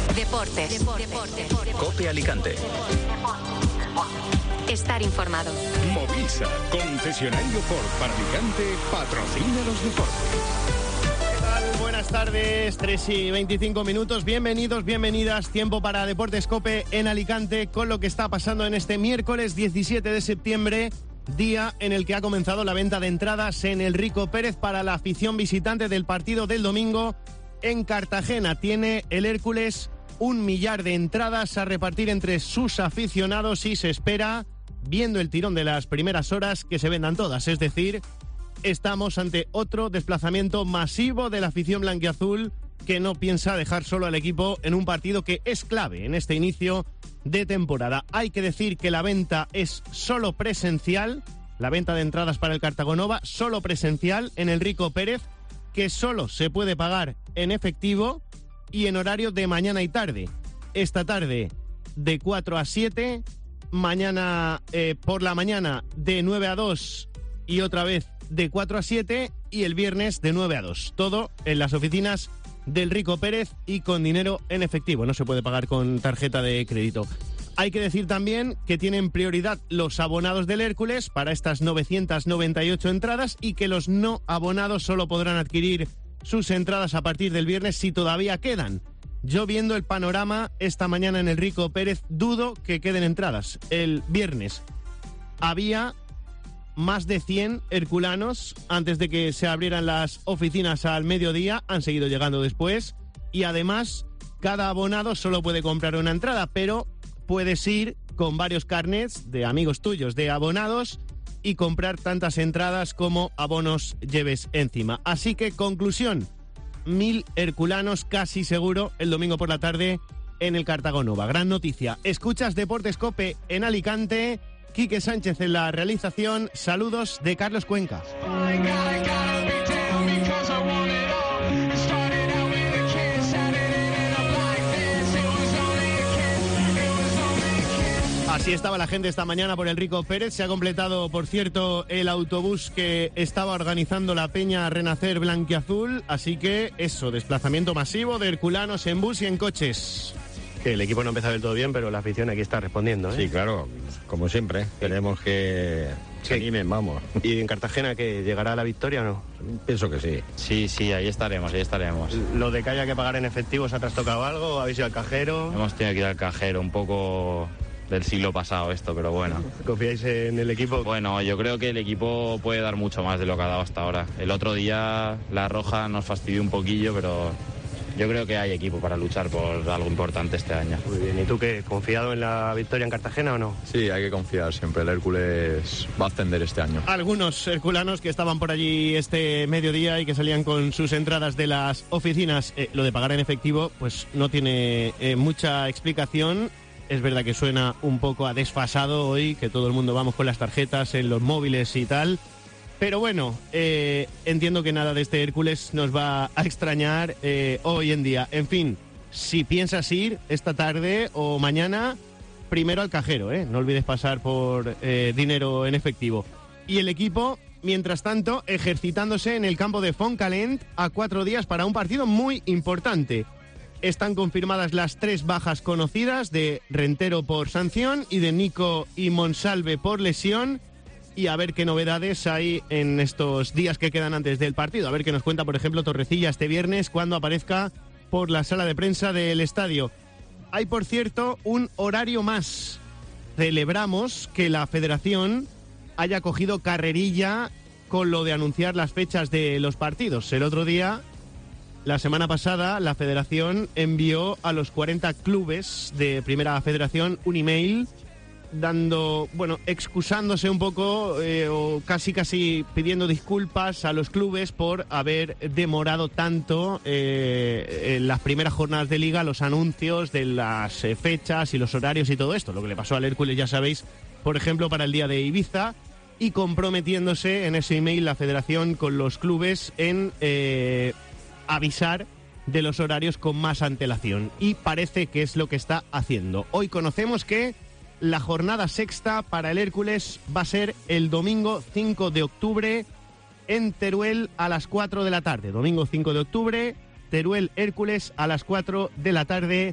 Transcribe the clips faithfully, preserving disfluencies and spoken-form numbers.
Deportes. Deportes. COPE Alicante. Estar informado. Movisa, concesionario Ford para Alicante, patrocina los deportes. ¿Qué tal? Buenas tardes, tres y veinticinco minutos. Bienvenidos, bienvenidas. Tiempo para Deportes COPE en Alicante con lo que está pasando en este miércoles diecisiete de septiembre, día en el que ha comenzado la venta de entradas en el Rico Pérez para la afición visitante del partido del domingo en Cartagena. Tiene el Hércules un millar de entradas a repartir entre sus aficionados y se espera, viendo el tirón de las primeras horas, que se vendan todas. Es decir, estamos ante otro desplazamiento masivo de la afición blanquiazul que no piensa dejar solo al equipo en un partido que es clave en este inicio de temporada. Hay que decir que la venta es solo presencial, la venta de entradas para el Cartagonova solo presencial en el Rico Pérez, que solo se puede pagar en efectivo y en horario de mañana y tarde. Esta tarde de cuatro a siete, mañana eh, por la mañana de nueve a dos y otra vez de cuatro a siete y el viernes de nueve a dos. Todo en las oficinas del Rico Pérez y con dinero en efectivo. No se puede pagar con tarjeta de crédito. Hay que decir también que tienen prioridad los abonados del Hércules para estas novecientas noventa y ocho entradas y que los no abonados solo podrán adquirir sus entradas a partir del viernes si todavía quedan. Yo, viendo el panorama esta mañana en el Rico Pérez, dudo que queden entradas. El viernes había más de cien herculanos antes de que se abrieran las oficinas al mediodía, han seguido llegando después y además cada abonado solo puede comprar una entrada, pero puedes ir con varios carnets de amigos tuyos, de abonados, y comprar tantas entradas como abonos lleves encima. Así que, conclusión, mil herculanos casi seguro el domingo por la tarde en el Cartagonova. Gran noticia. Escuchas Deportes COPE en Alicante. Quique Sánchez en la realización. Saludos de Carlos Cuenca. Así estaba la gente esta mañana por el Rico Pérez. Se ha completado, por cierto, el autobús que estaba organizando la Peña Renacer Blanquiazul. Así que eso, desplazamiento masivo de herculanos en bus y en coches. Que el equipo no ha empezado del todo bien, pero la afición aquí está respondiendo, ¿eh? Sí, claro, como siempre. Queremos que se animen, vamos. ¿Y en Cartagena que llegará la victoria o no? Pienso que sí. Sí, sí, ahí estaremos, ahí estaremos. ¿Lo de que haya que pagar en efectivo, se ha trastocado algo? ¿Habéis ido al cajero? Hemos tenido que ir al cajero, un poco del siglo pasado esto, pero bueno. ¿Confiáis en el equipo? Bueno, yo creo que el equipo puede dar mucho más de lo que ha dado hasta ahora. El otro día la roja nos fastidió un poquillo, pero yo creo que hay equipo para luchar por algo importante este año. Muy bien, ¿y tú qué? ¿Confiado en la victoria en Cartagena o no? Sí, hay que confiar siempre, el Hércules va a ascender este año. Algunos herculanos que estaban por allí este mediodía y que salían con sus entradas de las oficinas, eh, lo de pagar en efectivo pues no tiene eh, mucha explicación. Es verdad que suena un poco a desfasado hoy, que todo el mundo vamos con las tarjetas en los móviles y tal. Pero bueno, eh, entiendo que nada de este Hércules nos va a extrañar eh, hoy en día. En fin, si piensas ir esta tarde o mañana, primero al cajero, ¿eh? No olvides pasar por eh, dinero en efectivo. Y el equipo, mientras tanto, ejercitándose en el campo de Fontcalent a cuatro días para un partido muy importante. Están confirmadas las tres bajas conocidas de Rentero por sanción y de Nico y Monsalve por lesión. Y a ver qué novedades hay en estos días que quedan antes del partido. A ver qué nos cuenta, por ejemplo, Torrecilla este viernes cuando aparezca por la sala de prensa del estadio. Hay, por cierto, un horario más. Celebramos que la federación haya cogido carrerilla con lo de anunciar las fechas de los partidos. El otro día, la semana pasada, la federación envió a los cuarenta clubes de Primera Federación un email dando, bueno, excusándose un poco eh, o casi casi pidiendo disculpas a los clubes por haber demorado tanto eh, en las primeras jornadas de liga los anuncios de las eh, fechas y los horarios y todo esto. Lo que le pasó al Hércules, ya sabéis, por ejemplo, para el día de Ibiza, y comprometiéndose en ese email la federación con los clubes en eh, avisar de los horarios con más antelación. Y parece que es lo que está haciendo. Hoy conocemos que la jornada sexta para el Hércules va a ser el domingo cinco de octubre en Teruel a las cuatro de la tarde. Domingo cinco de octubre, Teruel Hércules a las cuatro de la tarde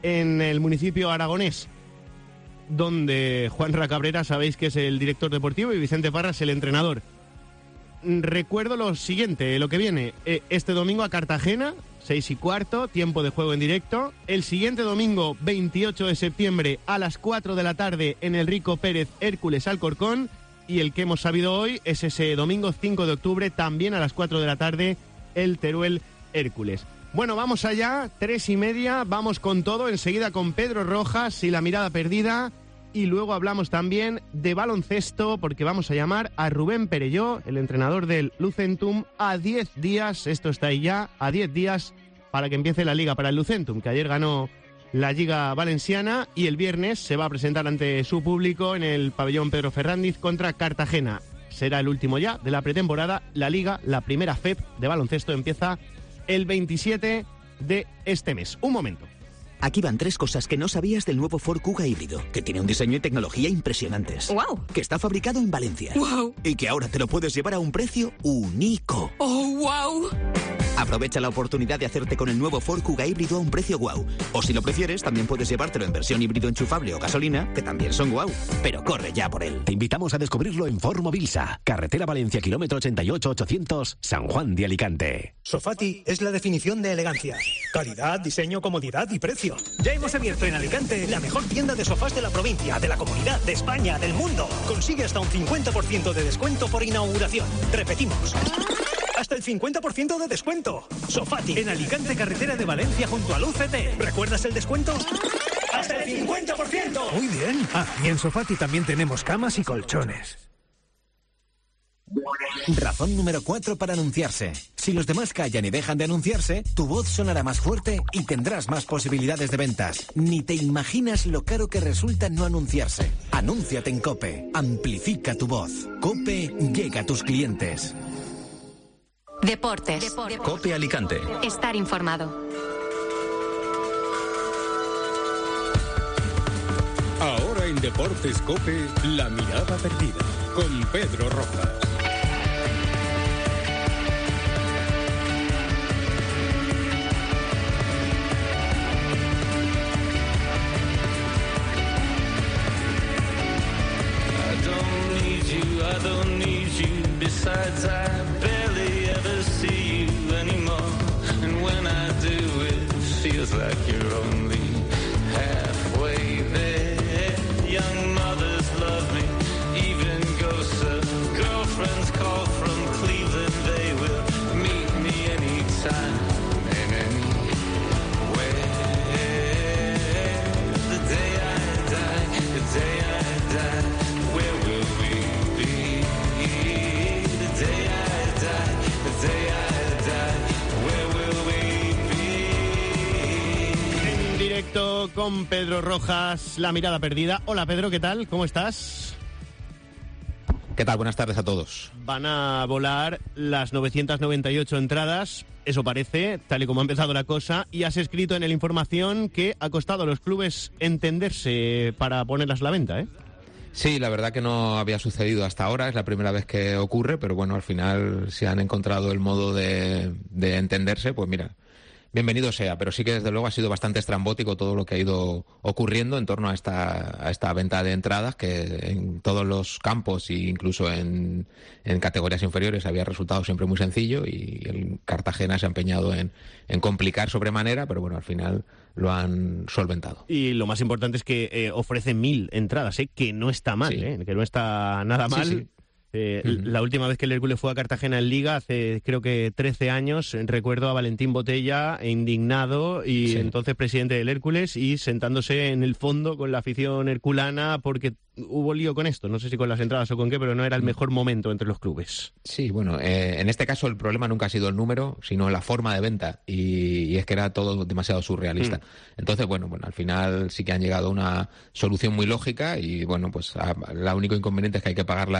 en el municipio aragonés, donde Juanra Cabrera, sabéis que es el director deportivo, y Vicente Parras el entrenador. Recuerdo lo siguiente, lo que viene, eh, este domingo a Cartagena, seis y cuarto, tiempo de juego en directo. El siguiente domingo, veintiocho de septiembre, a las cuatro de la tarde, en el Rico Pérez Hércules Alcorcón. Y el que hemos sabido hoy es ese domingo cinco de octubre, también a las cuatro de la tarde, el Teruel Hércules. Bueno, vamos allá, tres y media, vamos con todo, enseguida con Pedro Rojas y la mirada perdida. Y luego hablamos también de baloncesto, porque vamos a llamar a Rubén Perelló, el entrenador del Lucentum, a diez días, esto está ahí ya, a diez días para que empiece la liga para el Lucentum, que ayer ganó la Liga Valenciana y el viernes se va a presentar ante su público en el pabellón Pedro Ferrandiz contra Cartagena. Será el último ya de la pretemporada. La liga, la primera F E P de baloncesto, empieza el veintisiete de este mes. Un momento. Aquí van tres cosas que no sabías del nuevo Ford Kuga híbrido, que tiene un diseño y tecnología impresionantes. ¡Wow! Que está fabricado en Valencia. ¡Wow! Y que ahora te lo puedes llevar a un precio único. ¡Oh, wow! Aprovecha la oportunidad de hacerte con el nuevo Ford Kuga híbrido a un precio guau. O si lo prefieres, también puedes llevártelo en versión híbrido enchufable o gasolina, que también son guau. Pero corre ya por él. Te invitamos a descubrirlo en Ford Mobilsa, carretera Valencia, kilómetro ochenta y ocho ochocientos, San Juan de Alicante. Sofati es la definición de elegancia. Calidad, diseño, comodidad y precio. Ya hemos abierto en Alicante la mejor tienda de sofás de la provincia, de la comunidad, de España, del mundo. Consigue hasta un cincuenta por ciento de descuento por inauguración. Repetimos. Hasta el cincuenta por ciento de descuento. Sofati, en Alicante, carretera de Valencia, junto al U C T. ¿Recuerdas el descuento? ¡Hasta el cincuenta por ciento! Muy bien. Ah, y en Sofati también tenemos camas y colchones. Razón número cuatro para anunciarse. Si los demás callan y dejan de anunciarse, tu voz sonará más fuerte y tendrás más posibilidades de ventas. Ni te imaginas lo caro que resulta no anunciarse. Anúnciate en COPE. Amplifica tu voz. COPE llega a tus clientes. Deportes. Deportes. COPE Alicante. Estar informado. Ahora en Deportes COPE, la mirada perdida, con Pedro Rojas. Besides, I barely ever see you anymore. And when I do, it feels like you're only halfway there. Young mothers love me, even ghosts of girlfriends call from Cleveland. They will meet me anytime and anywhere. The day I die, the day I die, where will we be? En directo con Pedro Rojas, la mirada perdida. Hola Pedro, ¿qué tal? ¿Cómo estás? ¿Qué tal? Buenas tardes a todos. Van a volar las novecientas noventa y ocho entradas, eso parece, tal y como ha empezado la cosa, y has escrito en el Información que ha costado a los clubes entenderse para ponerlas a la venta, ¿eh? Sí, la verdad que no había sucedido hasta ahora, es la primera vez que ocurre, pero bueno, al final si han encontrado el modo de, de entenderse, pues mira, bienvenido sea, pero sí que desde luego ha sido bastante estrambótico todo lo que ha ido ocurriendo en torno a esta, a esta venta de entradas, que en todos los campos e incluso en, en categorías inferiores había resultado siempre muy sencillo y el Cartagena se ha empeñado en, en complicar sobremanera, pero bueno, al final lo han solventado. Y lo más importante es que eh, ofrece mil entradas, ¿eh? Que no está mal, sí. ¿eh? Que no está nada mal. Sí, sí. Eh, uh-huh. La última vez que el Hércules fue a Cartagena en Liga, hace creo que trece años, recuerdo a Valentín Botella indignado y sí. entonces presidente del Hércules y sentándose en el fondo con la afición herculana porque hubo lío con esto, no sé si con las entradas o con qué, pero no era el mejor momento entre los clubes. Sí, bueno, eh, en este caso el problema nunca ha sido el número, sino la forma de venta y, y es que era todo demasiado surrealista. Mm. Entonces, bueno, bueno, al final sí que han llegado a una solución muy lógica y bueno, pues a, la único inconveniente es que hay que pagarlas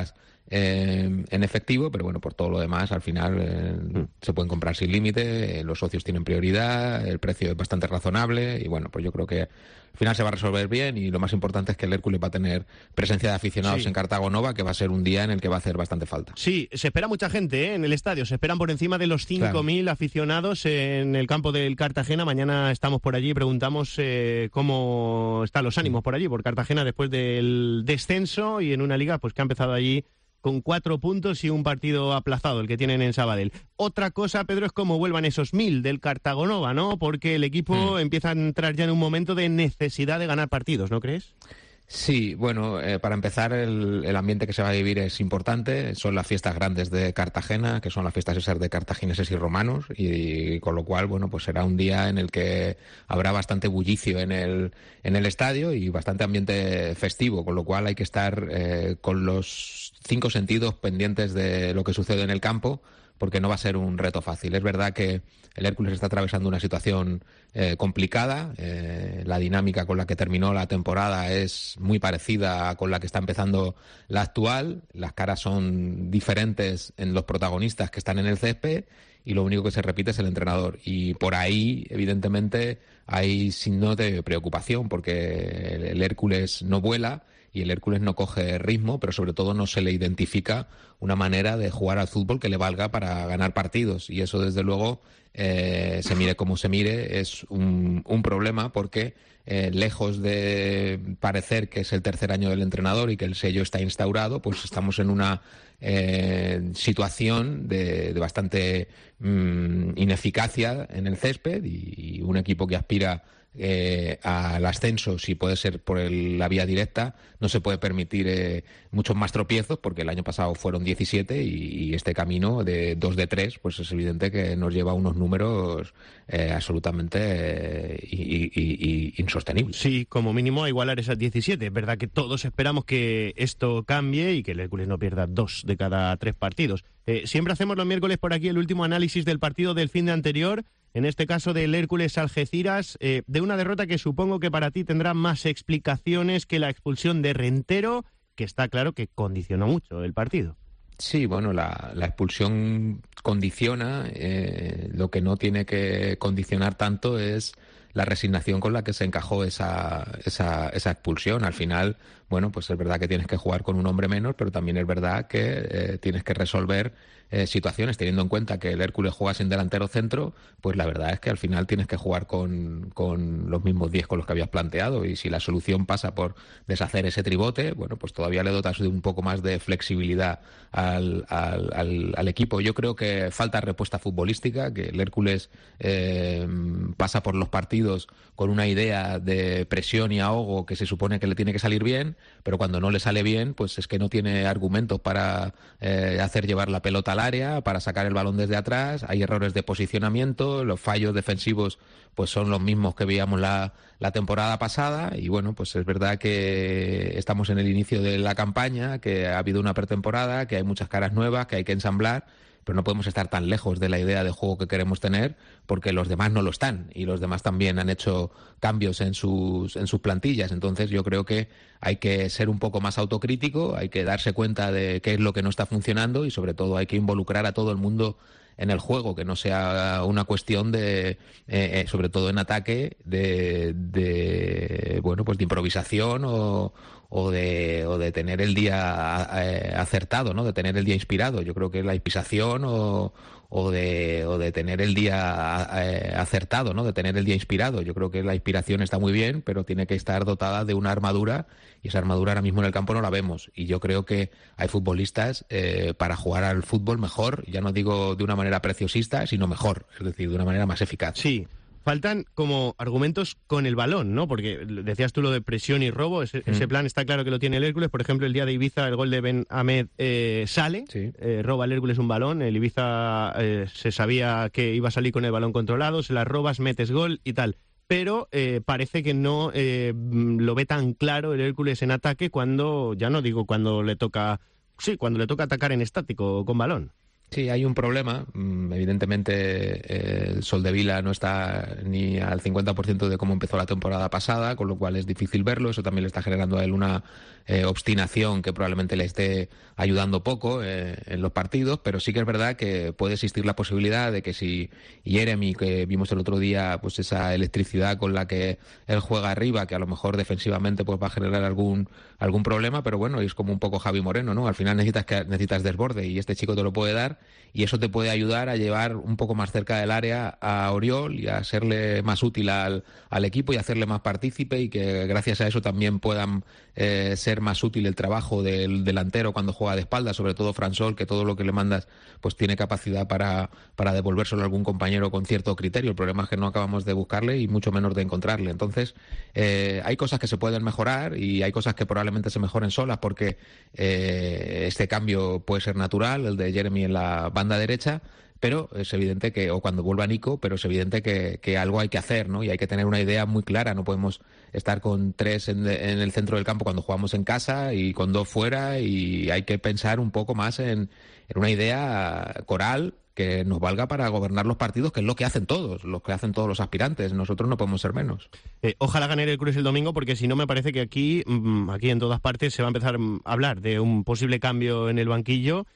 eh, en efectivo, pero bueno, por todo lo demás, al final eh, mm. se pueden comprar sin límite, eh, los socios tienen prioridad, el precio es bastante razonable y bueno, pues yo creo que al final se va a resolver bien y lo más importante es que el Hércules va a tener presencia de aficionados sí. en Cartago Nova, que va a ser un día en el que va a hacer bastante falta. Sí, se espera mucha gente ¿eh? en el estadio, se esperan por encima de los cinco mil claro. aficionados en el campo del Cartagena. Mañana estamos por allí y preguntamos eh, cómo están los ánimos por allí, por Cartagena, después del descenso y en una liga pues que ha empezado allí con cuatro puntos y un partido aplazado, el que tienen en Sabadell. Otra cosa, Pedro, es cómo vuelvan esos mil del Cartago Nova, ¿no? Porque el equipo mm. empieza a entrar ya en un momento de necesidad de ganar partidos, ¿no crees? Sí, bueno, eh, para empezar el, el ambiente que se va a vivir es importante, son las fiestas grandes de Cartagena, que son las fiestas esas de cartagineses y romanos, y, y con lo cual, bueno, pues será un día en el que habrá bastante bullicio en el, en el estadio y bastante ambiente festivo, con lo cual hay que estar eh, con los cinco sentidos pendientes de lo que sucede en el campo, porque no va a ser un reto fácil. Es verdad que el Hércules está atravesando una situación eh, complicada, eh, la dinámica con la que terminó la temporada es muy parecida con la que está empezando la actual, las caras son diferentes en los protagonistas que están en el césped y lo único que se repite es el entrenador. Y por ahí, evidentemente, hay signos de preocupación porque el, el Hércules no vuela, y el Hércules no coge ritmo, pero sobre todo no se le identifica una manera de jugar al fútbol que le valga para ganar partidos. Y eso, desde luego, eh, se mire como se mire, es un, un problema porque eh, lejos de parecer que es el tercer año del entrenador y que el sello está instaurado, pues estamos en una eh, situación de, de bastante mmm, ineficacia en el césped y, y un equipo que aspira Eh, al ascenso, si puede ser por el, la vía directa, no se puede permitir eh, muchos más tropiezos porque el año pasado fueron diecisiete y, y este camino de dos de tres pues es evidente que nos lleva a unos números eh, absolutamente eh, y, y, y insostenibles. Sí, como mínimo a igualar esas diecisiete. Es verdad que todos esperamos que esto cambie y que el Hércules no pierda dos de cada tres partidos. Eh, siempre hacemos los miércoles por aquí el último análisis del partido del fin de anterior, en este caso del Hércules Algeciras, eh, de una derrota que supongo que para ti tendrá más explicaciones que la expulsión de Rentero, que está claro que condicionó mucho el partido. Sí, bueno, la, la expulsión condiciona, eh, lo que no tiene que condicionar tanto es la resignación con la que se encajó esa, esa, esa expulsión. Al final, bueno, pues es verdad que tienes que jugar con un hombre menos, pero también es verdad que eh, tienes que resolver eh, situaciones, teniendo en cuenta que el Hércules juega sin delantero centro, pues la verdad es que al final tienes que jugar con, con los mismos diez con los que habías planteado, y si la solución pasa por deshacer ese tribote, bueno, pues todavía le dotas de un poco más de flexibilidad al, al, al, al equipo. Yo creo que falta respuesta futbolística, que el Hércules eh, pasa por los partidos con una idea de presión y ahogo que se supone que le tiene que salir bien, pero cuando no le sale bien, pues es que no tiene argumentos para eh, hacer llevar la pelota al área, para sacar el balón desde atrás, hay errores de posicionamiento, los fallos defensivos pues son los mismos que veíamos la, la temporada pasada, y bueno, pues es verdad que estamos en el inicio de la campaña, que ha habido una pretemporada, que hay muchas caras nuevas, que hay que ensamblar, pero no podemos estar tan lejos de la idea de juego que queremos tener, porque los demás no lo están, y los demás también han hecho cambios en sus, en sus plantillas. Entonces yo creo que hay que ser un poco más autocrítico, hay que darse cuenta de qué es lo que no está funcionando, y sobre todo hay que involucrar a todo el mundo en el juego, que no sea una cuestión de, eh, eh, sobre todo en ataque, de, de bueno, pues de improvisación o, o de o de tener el día eh, acertado, ¿no? De tener el día inspirado. Yo creo que la inspiración o o de o de tener el día eh, acertado, ¿no? De tener el día inspirado. Yo creo que la inspiración está muy bien, pero tiene que estar dotada de una armadura, y esa armadura ahora mismo en el campo no la vemos. Y yo creo que hay futbolistas eh, para jugar al fútbol mejor, ya no digo de una manera preciosista, sino mejor, es decir, de una manera más eficaz. Sí. Faltan como argumentos con el balón, ¿no? Porque decías tú lo de presión y robo, ese, mm. ese plan está claro que lo tiene el Hércules. Por ejemplo, el día de Ibiza, el gol de Ben Ahmed eh, sale, sí. eh, roba el Hércules un balón, el Ibiza eh, se sabía que iba a salir con el balón controlado, se la robas, metes gol y tal. Pero eh, parece que no eh, lo ve tan claro el Hércules en ataque cuando, ya no digo cuando le toca, sí, cuando le toca atacar en estático con balón. Sí, hay un problema. Evidentemente, el Soldevila no está ni al cincuenta por ciento de cómo empezó la temporada pasada, con lo cual es difícil verlo. Eso también le está generando a él una eh, obstinación que probablemente le esté ayudando poco eh, en los partidos, pero sí que es verdad que puede existir la posibilidad de que si Jeremy, que vimos el otro día, pues esa electricidad con la que él juega arriba, que a lo mejor defensivamente pues va a generar algún algún problema, pero bueno, es como un poco Javi Moreno, ¿no? Al final necesitas que necesitas desborde y este chico te lo puede dar, y eso te puede ayudar a llevar un poco más cerca del área a Oriol y a serle más útil al, al equipo y hacerle más partícipe, y que gracias a eso también puedan eh, ser más útil el trabajo del delantero cuando juega de espalda, sobre todo Fransol, que todo lo que le mandas pues tiene capacidad para, para devolvérselo a algún compañero con cierto criterio. El problema es que no acabamos de buscarle y mucho menos de encontrarle. Entonces, eh, hay cosas que se pueden mejorar y hay cosas que probablemente se mejoren solas, porque eh, este cambio puede ser natural, el de Jeremy en la banda derecha, pero es evidente que, o cuando vuelva Nico, pero es evidente que, que algo hay que hacer, ¿no? Y hay que tener una idea muy clara. No podemos estar con tres en, en el centro del campo cuando jugamos en casa y con dos fuera, y hay que pensar un poco más en, en una idea coral que nos valga para gobernar los partidos, que es lo que hacen todos, lo que hacen todos los aspirantes. Nosotros no podemos ser menos. Eh, ojalá gane el Cruz el domingo, porque si no me parece que aquí, aquí en todas partes se va a empezar a hablar de un posible cambio en el banquillo.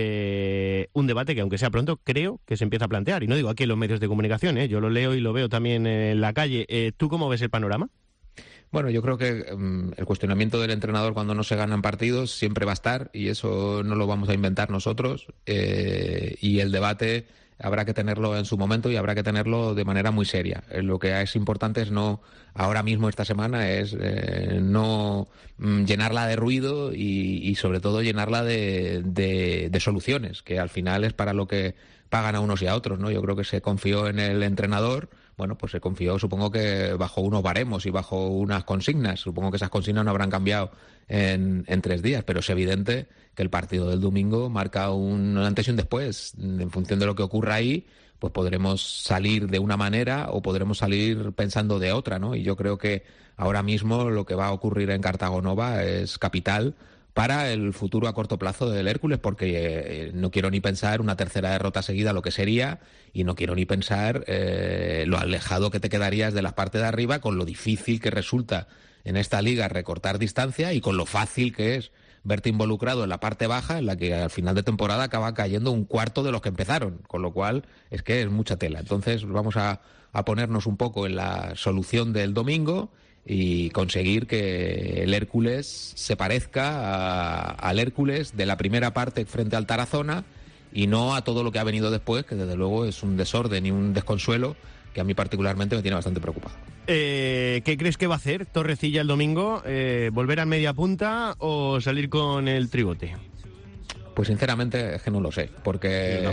Eh, un debate que, aunque sea pronto, creo que se empieza a plantear. Y no digo aquí en los medios de comunicación, ¿eh? Yo lo leo y lo veo también en la calle. Eh, ¿Tú cómo ves el panorama? Bueno, yo creo que um, el cuestionamiento del entrenador cuando no se ganan partidos siempre va a estar, y eso no lo vamos a inventar nosotros. Eh, y el debate habrá que tenerlo en su momento y habrá que tenerlo de manera muy seria. Eh, lo que es importante es no, ahora mismo esta semana, es eh, no mm, llenarla de ruido y, y sobre todo llenarla de, de, de soluciones, que al final es para lo que pagan a unos y a otros, ¿no? Yo creo que se confió en el entrenador. Bueno, pues se confió, supongo que bajo unos baremos y bajo unas consignas. Supongo que esas consignas no habrán cambiado en, en tres días, pero es evidente que el partido del domingo marca un antes y un después. En función de lo que ocurra ahí, pues podremos salir de una manera o podremos salir pensando de otra, ¿no? Y yo creo que ahora mismo lo que va a ocurrir en Cartago Nova es capital para el futuro a corto plazo del Hércules, porque eh, no quiero ni pensar una tercera derrota seguida, lo que sería, y no quiero ni pensar eh, lo alejado que te quedarías de la parte de arriba, con lo difícil que resulta en esta liga recortar distancia y con lo fácil que es verte involucrado en la parte baja, en la que al final de temporada acaba cayendo un cuarto de los que empezaron, con lo cual es que es mucha tela. Entonces vamos a, a ponernos un poco en la solución del domingo y conseguir que el Hércules se parezca a, al Hércules de la primera parte frente al Tarazona, y no a todo lo que ha venido después, que desde luego es un desorden y un desconsuelo que a mí particularmente me tiene bastante preocupado. Eh, ¿Qué crees que va a hacer Torrecilla el domingo? Eh, ¿Volver a media punta o salir con el tribote? Pues sinceramente es que no lo sé, porque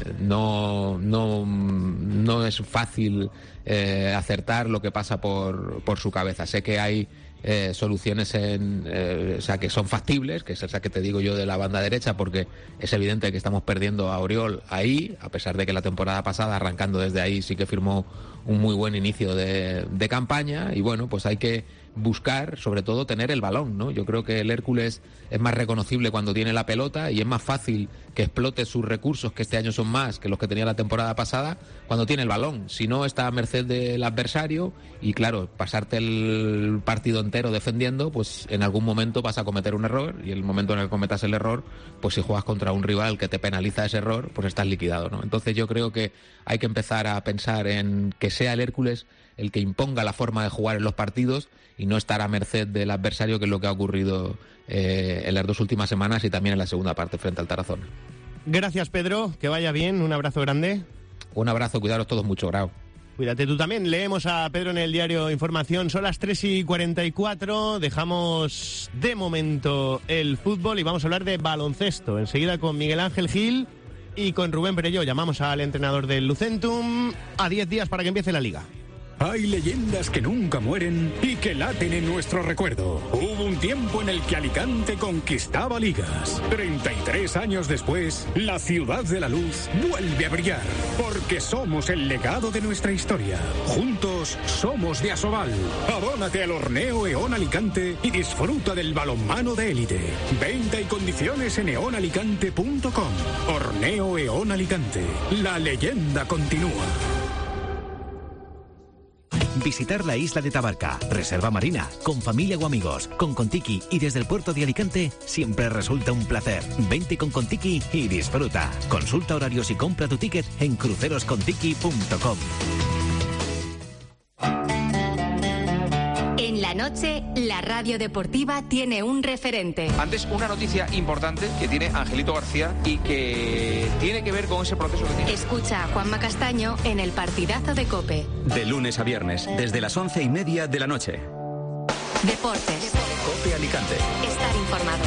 no, no, no es fácil eh, acertar lo que pasa por, por su cabeza. Sé que hay eh, soluciones en, eh, o sea, que son factibles, que es esa que te digo yo de la banda derecha, porque es evidente que estamos perdiendo a Oriol ahí, a pesar de que la temporada pasada, arrancando desde ahí, sí que firmó un muy buen inicio de, de campaña, y bueno, pues hay que buscar, sobre todo, tener el balón, ¿no? Yo creo que el Hércules es más reconocible cuando tiene la pelota y es más fácil que explote sus recursos, que este año son más que los que tenía la temporada pasada, cuando tiene el balón. Si no, está a merced del adversario y, claro, pasarte el partido entero defendiendo, pues en algún momento vas a cometer un error, y el momento en el que cometas el error, pues si juegas contra un rival que te penaliza ese error, pues estás liquidado, ¿no? Entonces yo creo que hay que empezar a pensar en que sea el Hércules el que imponga la forma de jugar en los partidos y no estar a merced del adversario, que es lo que ha ocurrido eh, en las dos últimas semanas y también en la segunda parte frente al Tarazona. Gracias, Pedro, que vaya bien, un abrazo grande. Un abrazo, cuidaros todos mucho, Grau. Cuídate tú también. Leemos a Pedro en el diario Información. Son las tres y cuarenta y cuatro. Dejamos de momento el fútbol y vamos a hablar de baloncesto. Enseguida con Miguel Ángel Gil y con Rubén Perelló. Llamamos al entrenador del Lucentum a diez días para que empiece la liga. Hay leyendas que nunca mueren y que laten en nuestro recuerdo. Hubo un tiempo en el que Alicante conquistaba ligas. treinta y tres años después, la ciudad de la luz vuelve a brillar. Porque somos el legado de nuestra historia. Juntos somos de Asobal. Abónate al Horneo E.ON Alicante y disfruta del balonmano de élite. Venta y condiciones en eon alicante punto com. Horneo E.ON Alicante. La leyenda continúa. Visitar la isla de Tabarca, reserva marina, con familia o amigos, con Contiki y desde el puerto de Alicante siempre resulta un placer. Vente con Contiki y disfruta. Consulta horarios y compra tu ticket en cruceros contiki punto com. En la noche, la radio deportiva tiene un referente. Antes, una noticia importante que tiene Angelito García y que tiene que ver con ese proceso que tiene. Escucha a Juanma Castaño en el partidazo de COPE. De lunes a viernes, desde las once y media de la noche. Deportes. COPE Alicante. Estar informado.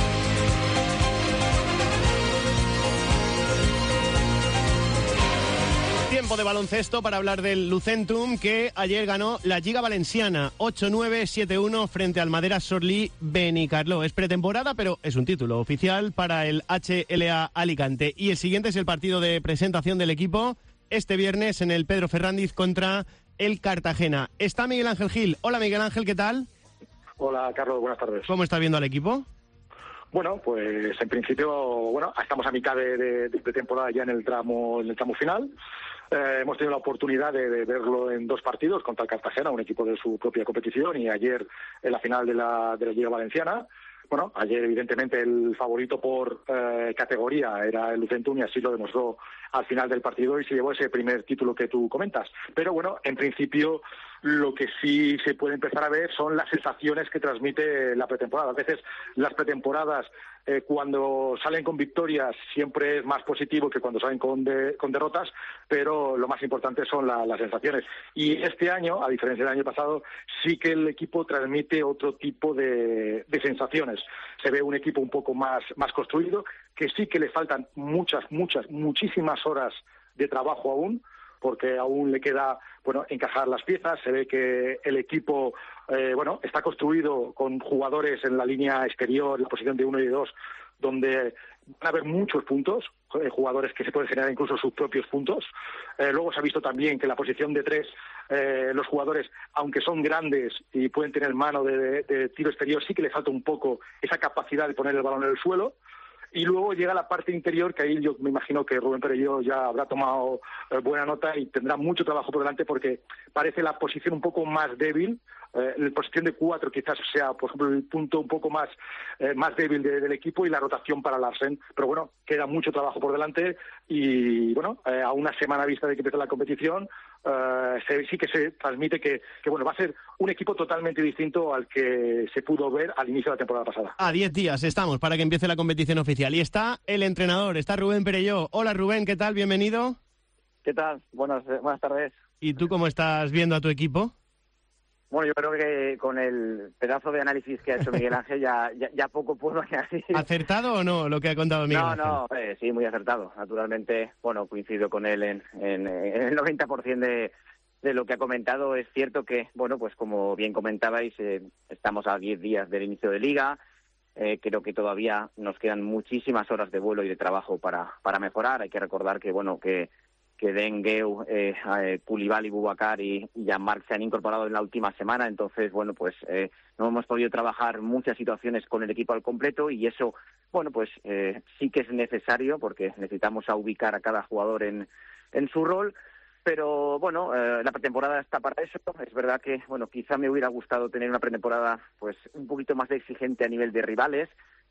Tiempo de baloncesto para hablar del Lucentum, que ayer ganó la Lliga Valenciana ocho nueve siete uno frente al Madera Sorlí Benicarló. Es pretemporada, pero es un título oficial para el H L A Alicante. Y el siguiente es el partido de presentación del equipo este viernes en el Pedro Ferrandiz contra el Cartagena. Está Miguel Ángel Gil. Hola Miguel Ángel, ¿qué tal? Hola Carlos, buenas tardes. ¿Cómo está viendo al equipo? Bueno, pues en principio, bueno, estamos a mitad de, de, de temporada ya en el tramo, en el tramo final. Eh, hemos tenido la oportunidad de, de verlo en dos partidos contra el Cartagena, un equipo de su propia competición, y ayer en la final de la, de la Liga Valenciana. Bueno, ayer evidentemente el favorito por eh, categoría era el Lucentum y así lo demostró al final del partido y se llevó ese primer título que tú comentas. Pero bueno, en principio lo que sí se puede empezar a ver son las sensaciones que transmite la pretemporada. A veces las pretemporadas eh, cuando salen con victorias siempre es más positivo que cuando salen con, de, con derrotas, pero lo más importante son la, las sensaciones. Y este año, a diferencia del año pasado, sí que el equipo transmite otro tipo de, de sensaciones. Se ve un equipo un poco más, más construido, que sí que le faltan muchas, muchas, muchísimas horas de trabajo aún, porque aún le queda, bueno, encajar las piezas. Se ve que el equipo, eh, bueno, está construido con jugadores en la línea exterior, en la posición de uno y de dos, donde van a haber muchos puntos, eh, jugadores que se pueden generar incluso sus propios puntos. Eh, luego se ha visto también que en la posición de tres, eh, los jugadores, aunque son grandes y pueden tener mano de, de, de tiro exterior, sí que le falta un poco esa capacidad de poner el balón en el suelo. Y luego llega la parte interior, que ahí yo me imagino que Rubén Perelló ya habrá tomado eh, buena nota y tendrá mucho trabajo por delante, porque parece la posición un poco más débil. Eh, la posición de cuatro quizás sea, por ejemplo, el punto un poco más, eh, más débil de, del equipo, y la rotación para Larsen. Pero bueno, queda mucho trabajo por delante y, bueno, eh, a una semana vista de que empiece la competición, eh, se, sí que se transmite que, que, bueno, va a ser un equipo totalmente distinto al que se pudo ver al inicio de la temporada pasada. A diez días estamos para que empiece la competición oficial. Y está el entrenador, está Rubén Perelló. Hola Rubén, ¿qué tal? Bienvenido. ¿Qué tal? Buenas, buenas tardes. ¿Y tú cómo estás viendo a tu equipo? Bueno, yo creo que con el pedazo de análisis que ha hecho Miguel Ángel ya, ya, ya poco puedo añadir. ¿Acertado o no lo que ha contado Miguel No, Ángel? no, eh, sí, muy acertado. Naturalmente, bueno, coincido con él en, en, en el noventa por ciento de, de lo que ha comentado. Es cierto que, bueno, pues como bien comentabais, eh, estamos a diez días del inicio de Liga. Eh, creo que todavía nos quedan muchísimas horas de vuelo y de trabajo para, para mejorar. Hay que recordar que, bueno, que que Dengueu, eh, eh, Koulibaly, Boubacar y, y Jean-Marc se han incorporado en la última semana. Entonces, bueno, pues eh, no hemos podido trabajar muchas situaciones con el equipo al completo, y eso, bueno, pues eh, sí que es necesario, porque necesitamos a ubicar a cada jugador en, en su rol. Pero, bueno, eh, la pretemporada está para eso. Es verdad que, bueno, quizá me hubiera gustado tener una pretemporada pues un poquito más exigente a nivel de rivales,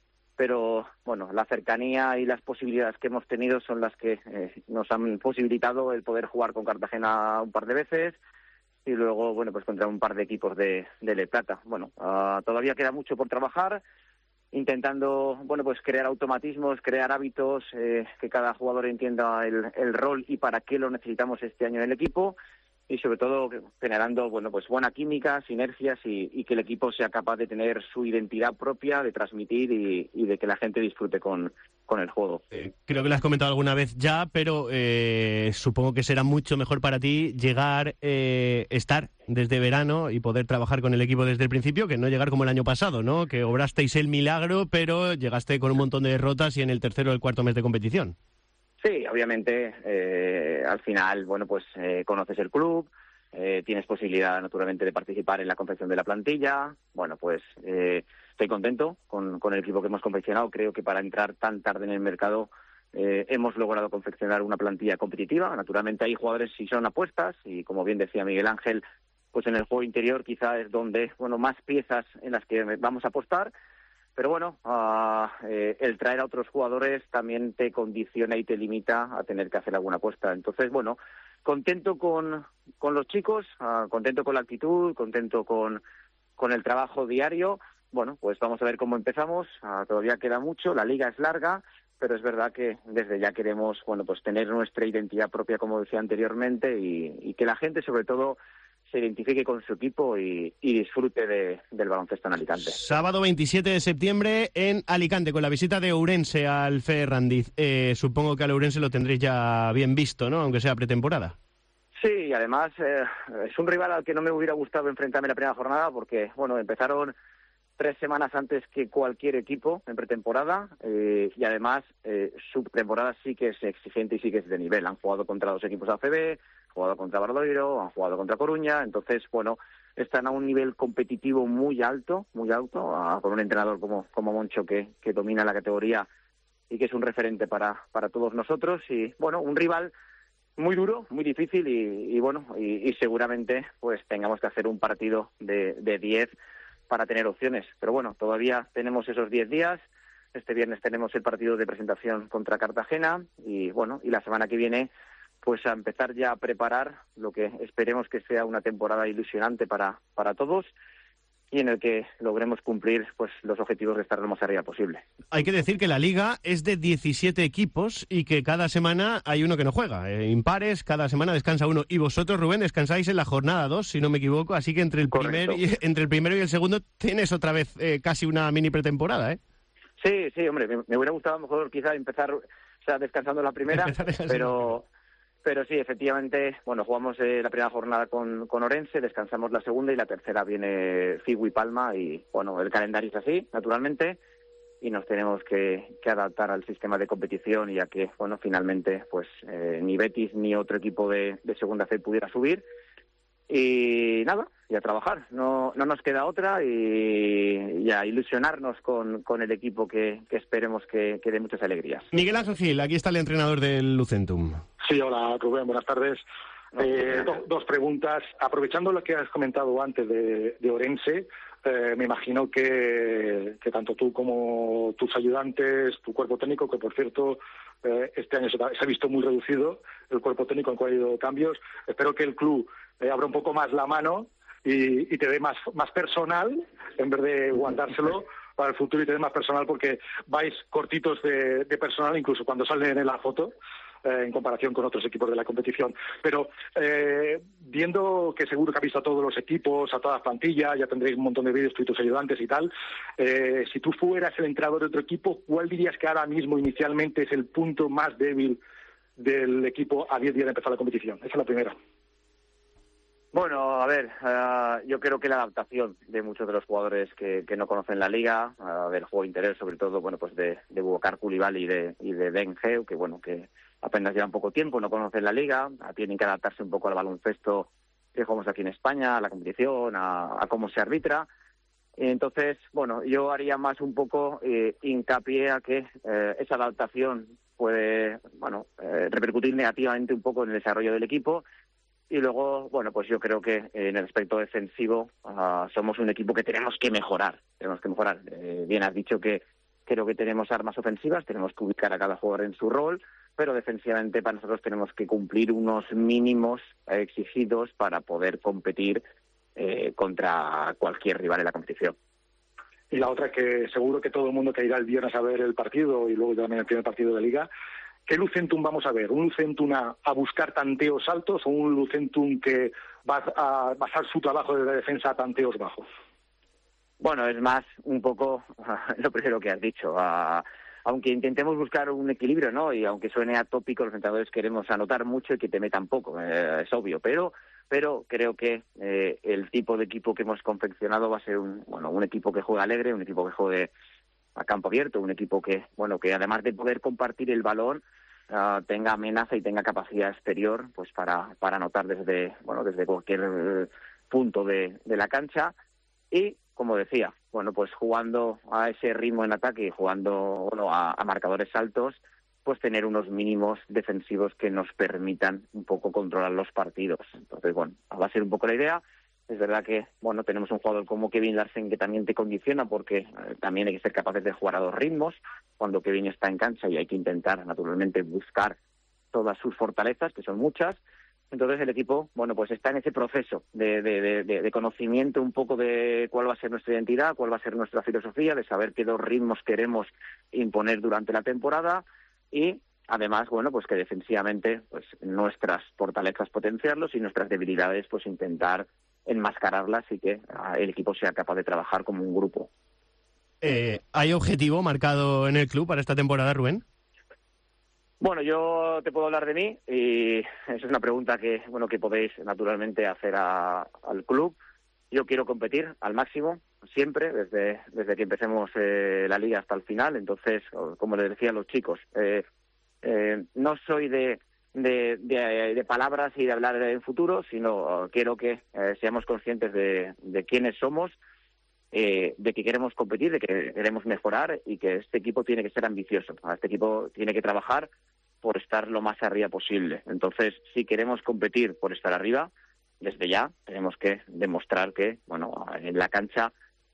pero bueno, la cercanía y las posibilidades que hemos tenido son las que eh, nos han posibilitado el poder jugar con Cartagena un par de veces y luego, bueno, pues contra un par de equipos de, de Le Plata. Bueno, uh, todavía queda mucho por trabajar, intentando, bueno, pues crear automatismos, crear hábitos, eh, que cada jugador entienda el, el rol y para qué lo necesitamos este año en el equipo. y sobre todo generando, bueno, pues buena química, sinergias y, y que el equipo sea capaz de tener su identidad propia, de transmitir y, y de que la gente disfrute con, con el juego. Eh, creo que lo has comentado alguna vez ya, pero eh, supongo que será mucho mejor para ti llegar, eh, estar desde verano y poder trabajar con el equipo desde el principio, que no llegar como el año pasado, ¿no? Que obrasteis el milagro, pero llegaste con un montón de derrotas y en el tercero o el cuarto mes de competición. Sí, obviamente, eh, al final, bueno, pues eh, conoces el club, eh, tienes posibilidad, naturalmente, de participar en la confección de la plantilla. Bueno, pues eh, estoy contento con, con el equipo que hemos confeccionado. Creo que para entrar tan tarde en el mercado eh, hemos logrado confeccionar una plantilla competitiva. Naturalmente, hay jugadores si son apuestas y, como bien decía Miguel Ángel, pues en el juego interior quizá es donde, bueno, más piezas en las que vamos a apostar. Pero bueno, uh, eh, el traer a otros jugadores también te condiciona y te limita a tener que hacer alguna apuesta. Entonces, bueno, contento con, con los chicos, uh, contento con la actitud, contento con, con el trabajo diario. Bueno, pues vamos a ver cómo empezamos. Uh, todavía queda mucho, la liga es larga, pero es verdad que desde ya queremos, bueno, pues tener nuestra identidad propia, como decía anteriormente, y, y que la gente, sobre todo, se identifique con su equipo y, y disfrute de, del baloncesto en Alicante. Sábado veintisiete de septiembre en Alicante, con la visita de Ourense al Ferrandiz. Eh, supongo que al Ourense lo tendréis ya bien visto, ¿no? Aunque sea pretemporada. Sí, además eh, es un rival al que no me hubiera gustado enfrentarme en la primera jornada porque, bueno, empezaron tres semanas antes que cualquier equipo en pretemporada eh, y además eh, su pretemporada sí que es exigente y sí que es de nivel. Han jugado contra dos equipos A C B, han jugado contra Bardoiro, han jugado contra Coruña, entonces, bueno, están a un nivel competitivo muy alto, muy alto, a, con un entrenador como, como Moncho que, que domina la categoría y que es un referente para, para todos nosotros y, bueno, un rival muy duro, muy difícil y, y bueno, y, y seguramente pues tengamos que hacer un partido de, de diez para tener opciones. Pero bueno, todavía tenemos esos diez días. Este viernes tenemos el partido de presentación contra Cartagena y bueno, y la semana que viene pues a empezar ya a preparar lo que esperemos que sea una temporada ilusionante para, para todos y en el que logremos cumplir pues los objetivos de estar lo más arriba posible. Hay que decir que la liga es de diecisiete equipos y que cada semana hay uno que no juega. Eh, impares, cada semana descansa uno. Y vosotros, Rubén, descansáis en la jornada dos, si no me equivoco. Así que entre el, primer y, entre el primero y el segundo tienes otra vez eh, casi una mini pretemporada, ¿eh? Sí, sí, hombre, me, me hubiera gustado a lo mejor quizá empezar, o sea, descansando la primera, pero... Pero sí, efectivamente, bueno, jugamos eh, la primera jornada con, con Ourense, descansamos la segunda y la tercera viene Figu y Palma y, bueno, el calendario es así, naturalmente, y nos tenemos que, que adaptar al sistema de competición y a que, bueno, finalmente, pues eh, ni Betis ni otro equipo de, de segunda C pudiera subir. Y nada, y a trabajar, no no nos queda otra y, y a ilusionarnos con, con el equipo que, que esperemos que, que dé muchas alegrías. Miguel Ángel Gil, aquí está el entrenador del Lucentum. Sí, hola Rubén, buenas tardes. Eh, do, dos preguntas. Aprovechando lo que has comentado antes de, de Ourense, eh, me imagino que, que tanto tú como tus ayudantes, tu cuerpo técnico, que por cierto eh, este año se, se ha visto muy reducido el cuerpo técnico en cual ha habido cambios. Espero que el club eh, abra un poco más la mano y, y te dé más, más personal en vez de guardárselo para el futuro y te dé más personal porque vais cortitos de, de personal incluso cuando salen en la foto. En comparación con otros equipos de la competición. Pero eh, viendo que seguro que habéis visto a todos los equipos, a todas las plantillas, ya tendréis un montón de vídeos, tú y tus ayudantes y tal, eh, si tú fueras el entrenador de otro equipo, ¿cuál dirías que ahora mismo inicialmente es el punto más débil del equipo a diez días de empezar la competición? Esa es la primera. Bueno, a ver, uh, yo creo que la adaptación de muchos de los jugadores que, que no conocen la liga, uh, del juego interior, sobre todo, bueno, pues de, de Boubacar Coulibaly y de, y de Ben Geu, que bueno, que apenas llevan poco tiempo, no conocen la liga, tienen que adaptarse un poco al baloncesto que jugamos aquí en España, a la competición, a, a cómo se arbitra. Entonces, bueno, yo haría más un poco eh, hincapié a que eh, esa adaptación puede, bueno, eh, repercutir negativamente un poco en el desarrollo del equipo. Y luego, bueno, pues yo creo que en el aspecto defensivo uh, somos un equipo que tenemos que mejorar, tenemos que mejorar. Eh, bien has dicho que creo que tenemos armas ofensivas, tenemos que ubicar a cada jugador en su rol, pero defensivamente para nosotros tenemos que cumplir unos mínimos eh, exigidos para poder competir eh, contra cualquier rival en la competición. Y la otra que seguro que todo el mundo que irá el viernes a ver el partido y luego también el primer partido de Liga, ¿qué Lucentum vamos a ver? ¿Un Lucentum a, a buscar tanteos altos o un Lucentum que va a basar su trabajo de defensa a tanteos bajos? Bueno, es más un poco lo primero que has dicho. Uh, aunque intentemos buscar un equilibrio, ¿no? Y aunque suene atópico, los entrenadores queremos anotar mucho y que te metan poco, eh, es obvio. Pero pero creo que eh, el tipo de equipo que hemos confeccionado va a ser un bueno un equipo que juegue alegre, un equipo que juegue a campo abierto, un equipo que bueno que además de poder compartir el balón uh, tenga amenaza y tenga capacidad exterior, pues para para anotar desde bueno desde cualquier eh, punto de, de la cancha. Y como decía, bueno, pues jugando a ese ritmo en ataque y jugando bueno, a, a marcadores altos, pues tener unos mínimos defensivos que nos permitan un poco controlar los partidos. Entonces, bueno, va a ser un poco la idea. Es verdad que, bueno, tenemos un jugador como Kevin Larsen que también te condiciona porque eh, también hay que ser capaces de jugar a dos ritmos cuando Kevin está en cancha y hay que intentar, naturalmente, buscar todas sus fortalezas, que son muchas. Entonces el equipo, bueno, pues está en ese proceso de, de, de, de conocimiento un poco de cuál va a ser nuestra identidad, cuál va a ser nuestra filosofía, de saber qué dos ritmos queremos imponer durante la temporada y además, bueno, pues que defensivamente pues nuestras fortalezas potenciarlos y nuestras debilidades pues intentar enmascararlas y que uh, el equipo sea capaz de trabajar como un grupo. Eh, ¿Hay objetivo marcado en el club para esta temporada, Rubén? Bueno, yo te puedo hablar de mí y esa es una pregunta que bueno que podéis naturalmente hacer a, al club. Yo quiero competir al máximo siempre, desde desde que empecemos eh, la liga hasta el final. Entonces, como les decía a los chicos, eh, eh, no soy de, de, de, de palabras y de hablar en futuro, sino quiero que eh, seamos conscientes de, de quiénes somos, eh, de que queremos competir, de que queremos mejorar y que este equipo tiene que ser ambicioso. Este equipo tiene que trabajar por estar lo más arriba posible. Entonces, si queremos competir por estar arriba, desde ya tenemos que demostrar que, bueno, en la cancha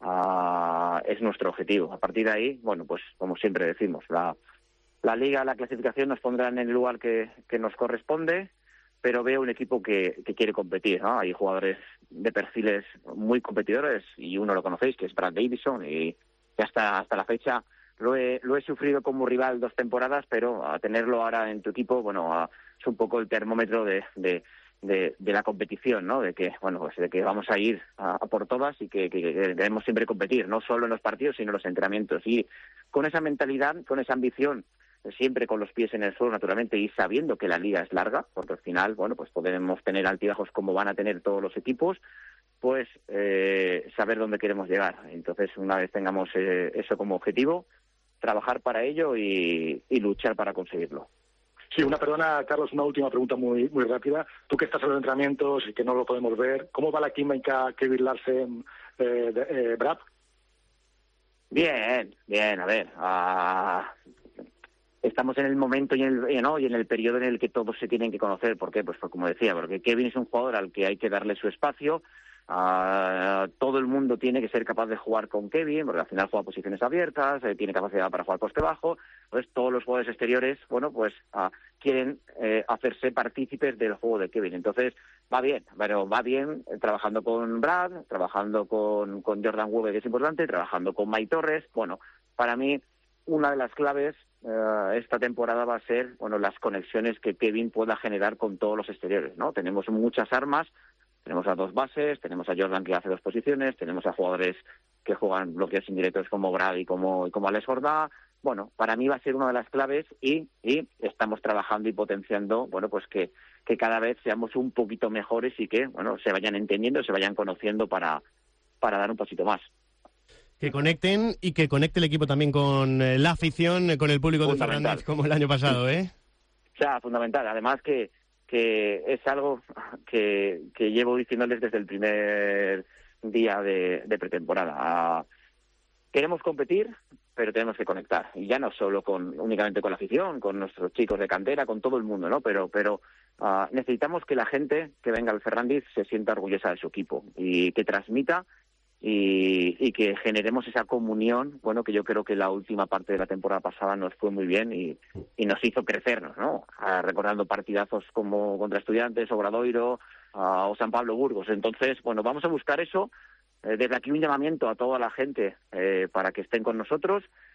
uh, es nuestro objetivo. A partir de ahí, bueno, pues como siempre decimos, la, la liga, la clasificación nos pondrán en el lugar que, que nos corresponde, pero veo un equipo que, que quiere competir, ¿no? Hay jugadores de perfiles muy competidores y uno lo conocéis, que es Brad Davison, y hasta, hasta la fecha Lo he, lo he sufrido como rival dos temporadas, pero a tenerlo ahora en tu equipo, bueno, a, es un poco el termómetro de, de, de, de la competición, ¿no? De que, bueno, pues de que vamos a ir a, a por todas y que, que, que debemos siempre competir, no solo en los partidos, sino en los entrenamientos. Y con esa mentalidad, con esa ambición, siempre con los pies en el suelo, naturalmente, y sabiendo que la liga es larga, porque al final, bueno, pues podemos tener altibajos como van a tener todos los equipos, pues eh, saber dónde queremos llegar. Entonces, una vez tengamos eh, eso como objetivo, trabajar para ello y, y luchar para conseguirlo. Sí, una perdona, Carlos, una última pregunta muy muy rápida. Tú que estás en los entrenamientos y que no lo podemos ver, ¿cómo va la química Kevin Larsen, eh, de, eh, Brad? Bien, bien, a ver, uh, estamos en el momento y en el, ¿no? y en el periodo en el que todos se tienen que conocer. ¿Por qué? Pues, pues como decía, porque Kevin es un jugador al que hay que darle su espacio. Uh, todo el mundo tiene que ser capaz de jugar con Kevin, porque al final juega posiciones abiertas, eh, tiene capacidad para jugar poste bajo. Entonces todos los jugadores exteriores, bueno, pues uh, quieren eh, hacerse partícipes del juego de Kevin. Entonces va bien, pero va bien eh, trabajando con Brad, trabajando con, con Jordan Weber, que es importante, trabajando con Mike Torres. Bueno, para mí una de las claves uh, esta temporada va a ser, bueno, las conexiones que Kevin pueda generar con todos los exteriores, ¿no? Tenemos muchas armas. Tenemos a dos bases, tenemos a Jordan que hace dos posiciones, tenemos a jugadores que juegan bloqueos indirectos como Brad y como, y como Alex Jordá. Bueno, para mí va a ser una de las claves y, y estamos trabajando y potenciando, bueno, pues que, que cada vez seamos un poquito mejores y que, bueno, se vayan entendiendo, se vayan conociendo para, para dar un pasito más. Que conecten y que conecte el equipo también con la afición, con el público de Fernández, como el año pasado, ¿eh? O sea, fundamental. Además que que es algo que, que llevo diciéndoles desde el primer día de, de pretemporada. Uh, queremos competir, pero tenemos que conectar. Y ya no solo con únicamente con la afición, con nuestros chicos de cantera, con todo el mundo, ¿no? Pero pero uh, necesitamos que la gente que venga al Fernández se sienta orgullosa de su equipo y que transmita y, y que generemos esa comunión, bueno, que yo creo que la última parte de la temporada pasada nos fue muy bien y, y nos hizo crecernos, ¿no? Ah, recordando partidazos como contra Estudiantes, Obradoiro ah, o San Pablo Burgos. Entonces, bueno, vamos a buscar eso. Eh, desde aquí un llamamiento a toda la gente eh, para que estén con nosotros,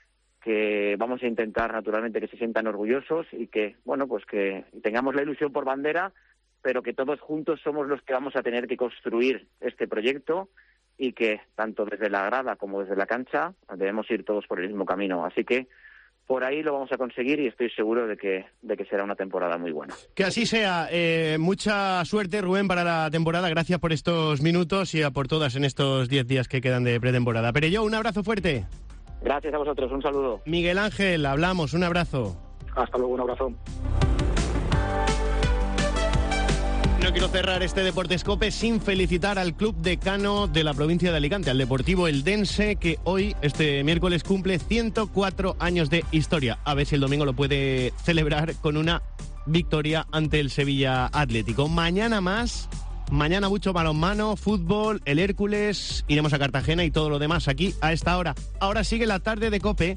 que vamos a intentar naturalmente que se sientan orgullosos y que, bueno, pues que tengamos la ilusión por bandera, pero que todos juntos somos los que vamos a tener que construir este proyecto y que tanto desde la grada como desde la cancha debemos ir todos por el mismo camino. Así que por ahí lo vamos a conseguir y estoy seguro de que, de que será una temporada muy buena. Que así sea. Eh, mucha suerte, Rubén, para la temporada. Gracias por estos minutos y a por todas en estos diez días que quedan de pretemporada. Pero yo, un abrazo fuerte. Gracias a vosotros, un saludo. Miguel Ángel, hablamos, un abrazo. Hasta luego, un abrazo. No quiero cerrar este Deportescope sin felicitar al club decano de la provincia de Alicante, al Deportivo Eldense, que hoy, este miércoles, cumple ciento cuatro años de historia. A ver si el domingo lo puede celebrar con una victoria ante el Sevilla Atlético. Mañana más, mañana mucho balonmano, fútbol, el Hércules, iremos a Cartagena y todo lo demás aquí a esta hora. Ahora sigue la tarde de COPE